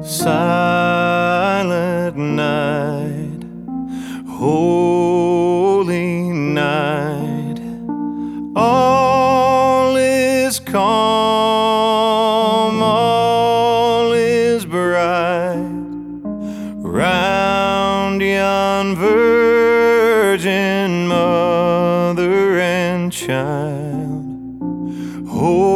Silent night, holy night, all is calm, all is bright, round yon virgin mother and child.